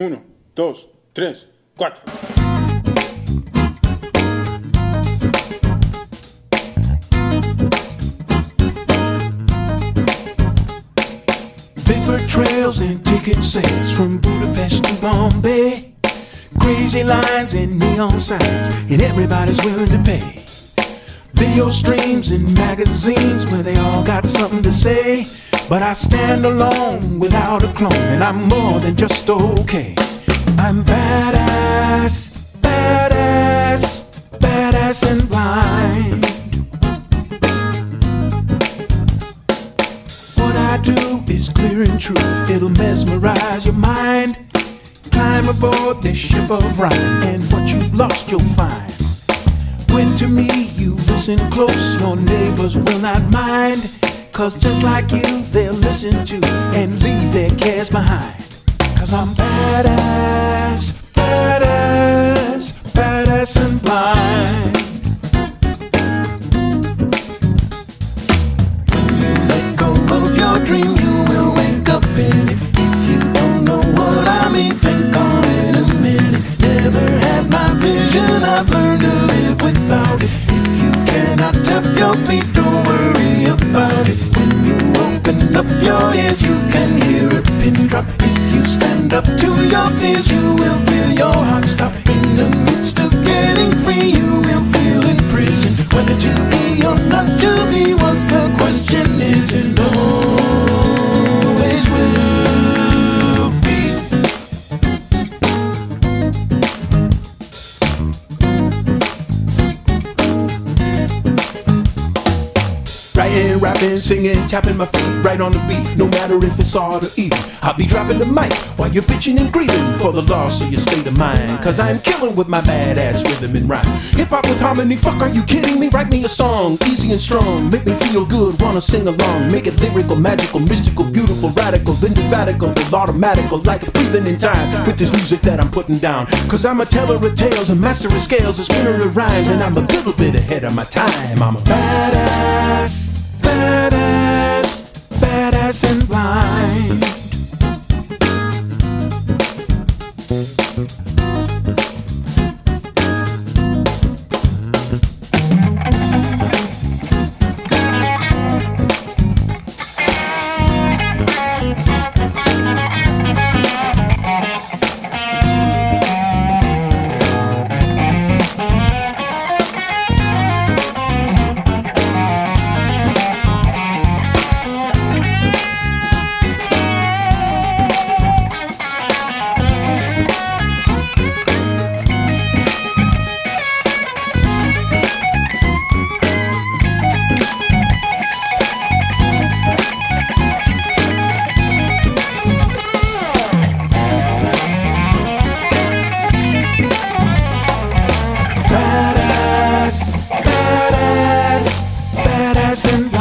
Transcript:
Uno, dos, tres, cuatro. Vapor trails and ticket sales from Budapest to Bombay. Crazy lines and neon signs, and everybody's willing to pay. Video streams and magazines where they all got something to say. But I stand alone without a clone, and I'm more than just okay. I'm badass, badass, badass and blind. What I do is clear and true, it'll mesmerize your mind. Climb aboard this ship of rhyme, and what you've lost you'll find. When to me you listen close, your neighbors will not mind. Cause just like you, they'll listen to and leave their cares behind. Cause I'm badass, badass, badass and blind. Let go of your dream, you will wake up in it. If you don't know what I mean, think on it a minute. Never had my vision, I've learned to live without it. If you cannot tap your feet, don't worry about it. When you open up your ears, you can hear a pin drop. If you stand up to your fears, you will feel your heart stop. In the midst of getting free, you will feel in prison. Whether to be or not to be, once the question is, and always will be. Writing, rapping, singing, tapping my feet right on the beat. No matter if it's hard or even, I'll be dropping the mic while you're bitching and grieving for the loss of your state of mind. Cause I'm killing with my badass rhythm and rhyme. Hip-hop with harmony, fuck, are you kidding me? Write me a song, easy and strong, make me feel good, wanna sing along. Make it lyrical, magical, mystical, beautiful, radical, indivatical, automatical, like a breathing in time with this music that I'm putting down. Cause I'm a teller of tales, a master of scales, a spinner of rhymes, and I'm a little bit ahead of my time. I'm a badass, badass, badass and blind. Badass, badass, badass and